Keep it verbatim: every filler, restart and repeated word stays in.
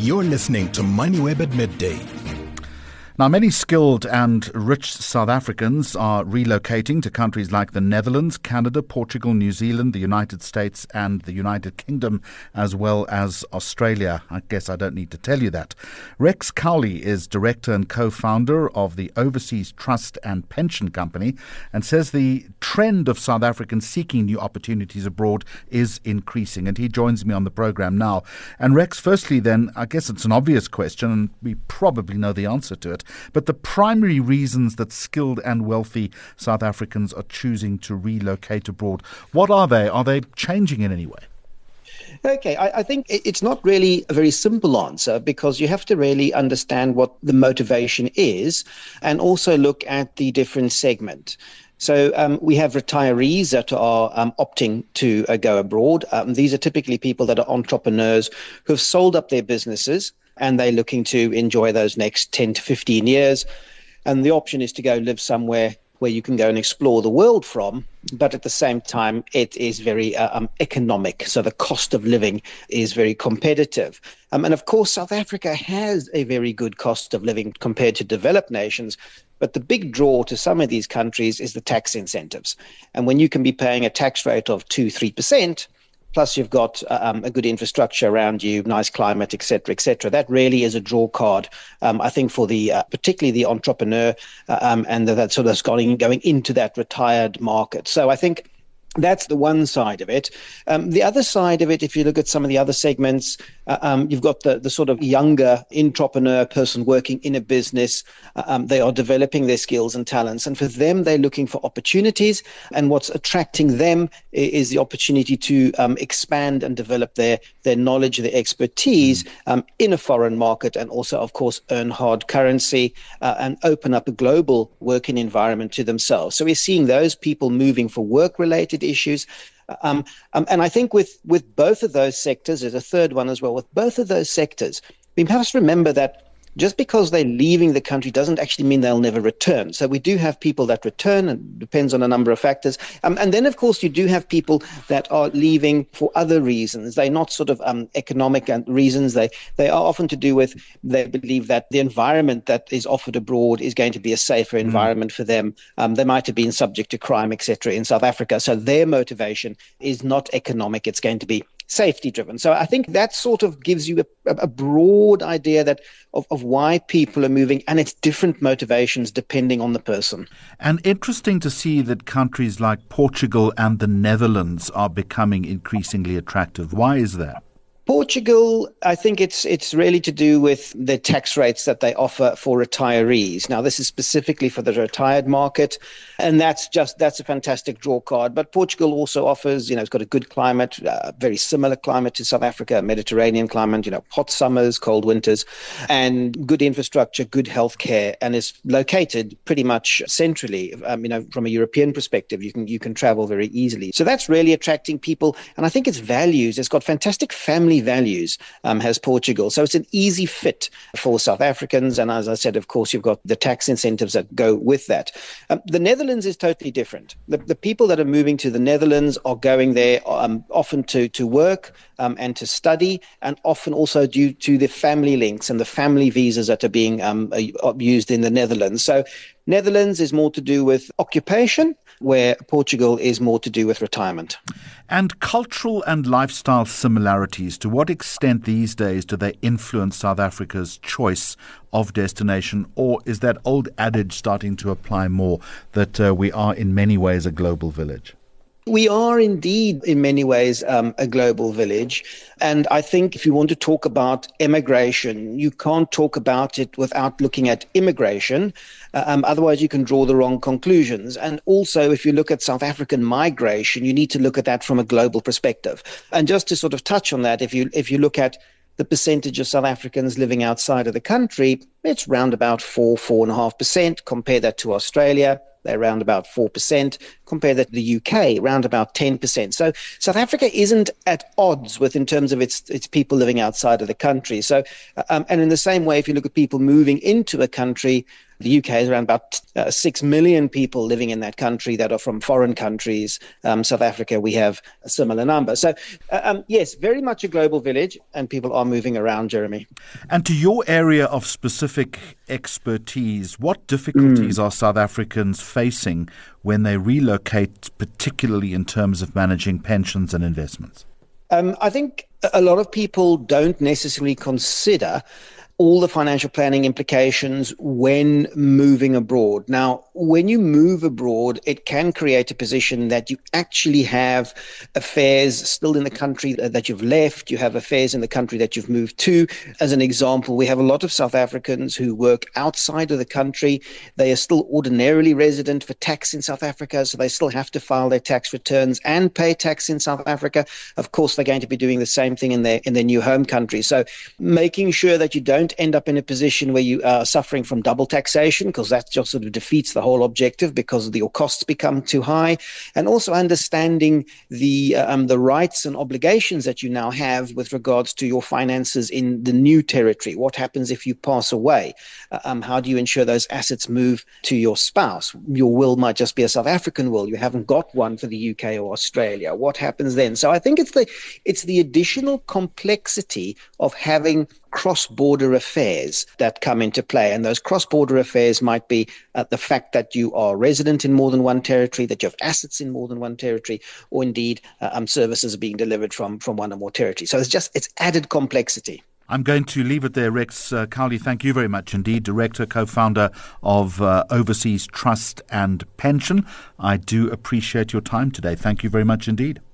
You're listening to MoneyWeb at midday. Now, many skilled and rich South Africans are relocating to countries like the Netherlands, Canada, Portugal, New Zealand, the United States and the United Kingdom, as well as Australia. I guess I don't need to tell you that. Rex Cowley is director and co-founder of the Overseas Trust and Pension Company and says the trend of South Africans seeking new opportunities abroad is increasing. And he joins me on the program now. And Rex, firstly then, I guess it's an obvious question and we probably know the answer to it. But the primary reasons that skilled and wealthy South Africans are choosing to relocate abroad, what are they? Are they changing in any way? Okay, I, I think it's not really a very simple answer because you have to really understand what the motivation is and also look at the different segment. So um, we have retirees that are um, opting to uh, go abroad. Um, these are typically people that are entrepreneurs who have sold up their businesses and they're looking to enjoy those next ten to fifteen years. And the option is to go live somewhere where you can go and explore the world from, but at the same time, it is very uh, um, economic. So the cost of living is very competitive. Um, and of course, South Africa has a very good cost of living compared to developed nations. But the big draw to some of these countries is the tax incentives. And when you can be paying a tax rate of two, three percent, plus you've got um, a good infrastructure around you, nice climate, et cetera, et cetera. That really is a draw card, um, I think, for the uh, particularly the entrepreneur uh, um, and the, that sort of going, going into that retired market. So I think that's the one side of it. Um, the other side of it, if you look at some of the other segments, uh, um, you've got the, the sort of younger entrepreneur person working in a business. Uh, um, they are developing their skills and talents. And for them, they're looking for opportunities. And what's attracting them is the opportunity to um, expand and develop their, their knowledge, their expertise um, in a foreign market and also, of course, earn hard currency uh, and open up a global working environment to themselves. So we're seeing those people moving for work-related issues. Um, um, and I think with, with both of those sectors, there's a third one as well, with both of those sectors, we must remember that just because they're leaving the country doesn't actually mean they'll never return. So we do have people that return, and it depends on a number of factors. Um, and then, of course, you do have people that are leaving for other reasons. They're not sort of um, economic reasons. They they are often to do with they believe that the environment that is offered abroad is going to be a safer environment mm. for them. Um, they might have been subject to crime, et cetera, in South Africa. So their motivation is not economic. It's going to be safety driven. So I think that sort of gives you a, a broad idea that of, of why people are moving, and it's different motivations depending on the person. And interesting to see that countries like Portugal and the Netherlands are becoming increasingly attractive. Why is that? Portugal, I think it's it's really to do with the tax rates that they offer for retirees. Now, this is specifically for the retired market, and that's just that's a fantastic draw card. But Portugal also offers, you know, it's got a good climate, uh, very similar climate to South Africa, Mediterranean climate, you know, hot summers, cold winters, and good infrastructure, good healthcare, and is located pretty much centrally. Um, you know, from a European perspective, you can you can travel very easily. So that's really attracting people, and I think its values. It's got fantastic family values, um, has Portugal. So it's an easy fit for South Africans. And as I said, of course, you've got the tax incentives that go with that. Um, the Netherlands is totally different. The, the people that are moving to the Netherlands are going there um, often to, to work um, and to study, and often also due to the family links and the family visas that are being um, used in the Netherlands. So Netherlands is more to do with occupation, where Portugal is more to do with retirement. And cultural and lifestyle similarities, to what extent these days do they influence South Africa's choice of destination, or is that old adage starting to apply more, that uh, we are in many ways a global village? We are indeed, in many ways, um, a global village. And I think if you want to talk about immigration, you can't talk about it without looking at immigration. Um, otherwise, you can draw the wrong conclusions. And also, if you look at South African migration, you need to look at that from a global perspective. And just to sort of touch on that, if you if you look at the percentage of South Africans living outside of the country, it's round about four, four and a half percent. Compare that to Australia. They're around about four percent. Compare that to the U K, around about ten percent. So South Africa isn't at odds with in terms of its its people living outside of the country. So, um, and in the same way, if you look at people moving into a country, The U K is around about uh, six million people living in that country that are from foreign countries. Um, South Africa, we have a similar number. So, uh, um, yes, very much a global village, and people are moving around, Jeremy. And to your area of specific expertise, what difficulties mm. are South Africans facing when they relocate, particularly in terms of managing pensions and investments? Um, I think a lot of people don't necessarily consider all the financial planning implications when moving abroad. Now, when you move abroad, it can create a position that you actually have affairs still in the country that you've left. You have affairs in the country that you've moved to. As an example, we have a lot of South Africans who work outside of the country. They are still ordinarily resident for tax in South Africa, so they still have to file their tax returns and pay tax in South Africa. Of course, they're going to be doing the same thing in their in their new home country. So making sure that you don't end up in a position where you are suffering from double taxation, because that just sort of defeats the whole objective because your costs become too high, and also understanding the um, the rights and obligations that you now have with regards to your finances in the new territory. What happens if you pass away? Uh, um, how do you ensure those assets move to your spouse? Your will might just be a South African will. You haven't got one for the U K or Australia. What happens then? So I think it's the it's the additional complexity of having cross-border affairs that come into play. And those cross-border affairs might be uh, the fact that you are resident in more than one territory, that you have assets in more than one territory, or indeed uh, um, services are being delivered from, from one or more territories. So it's just, it's added complexity. I'm going to leave it there. Rex uh, Cowley, thank you very much indeed. Director, co-founder of uh, Overseas Trust and Pension. I do appreciate your time today. Thank you very much indeed.